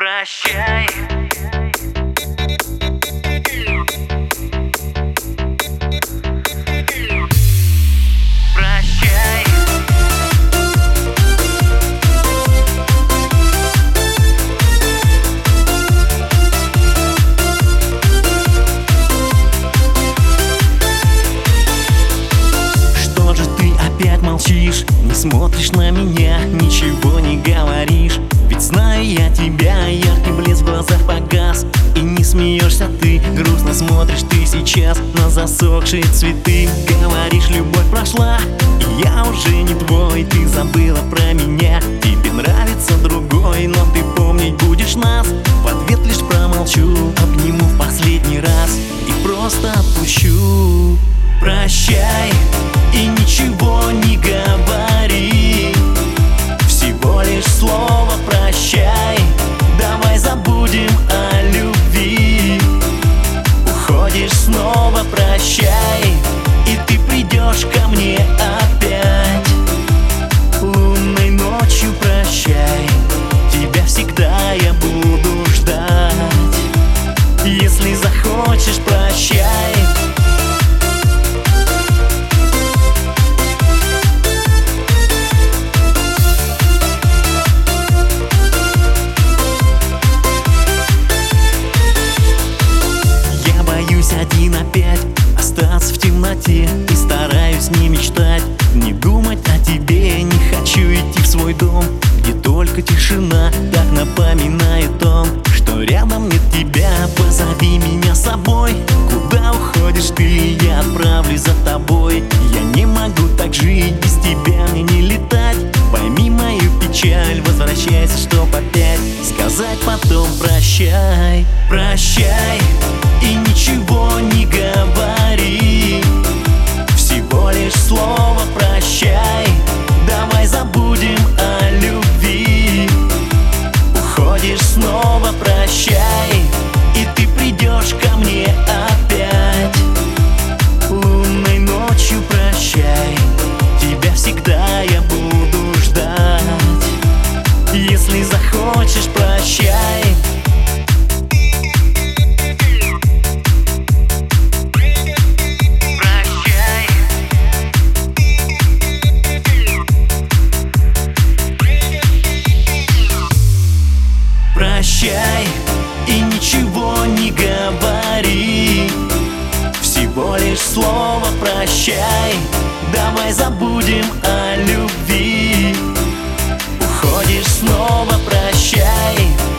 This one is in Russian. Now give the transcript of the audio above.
Прощай. Прощай. Что же ты опять молчишь? Не смотришь на меня, ничего не говоришь. Ведь знаю я тебя, яркий блеск в глазах погас. И не смеешься ты, грустно смотришь ты сейчас на засохшие цветы. Говоришь, любовь прошла, и я уже не твой. Ты забыла про меня, тебе нравится другой. Но ты помнить будешь нас. В ответ лишь промолчу, обниму в последний раз и просто отпущу. Прощай и ничего не говори, всего лишь слово прощай. Давай забудем о любви. Уходишь снова, прощай, и ты придешь ко мне опять. Лунной ночью прощай, тебя всегда я буду ждать. Если захочешь, прощай. Один опять остаться в темноте, и стараюсь не мечтать, не думать о тебе. Не хочу идти в свой дом, где только тишина. Так напоминает он, что рядом нет тебя. Позови меня с собой, куда уходишь ты, я отправлюсь за тобой. Я не могу так жить, без тебя мне не летать. Пойми мою печаль, возвращайся, чтоб опять сказать потом прощай. Прощай и ничего не говори, всего лишь слово прощай. Давай забудем о любви. Уходишь снова, прощай, и ты придешь ко мне опять. Лунной ночью прощай, тебя всегда я буду ждать. Если захочешь, прощай. Прощай и ничего не говори, всего лишь слово прощай. Давай забудем о любви. Уходишь снова, прощай.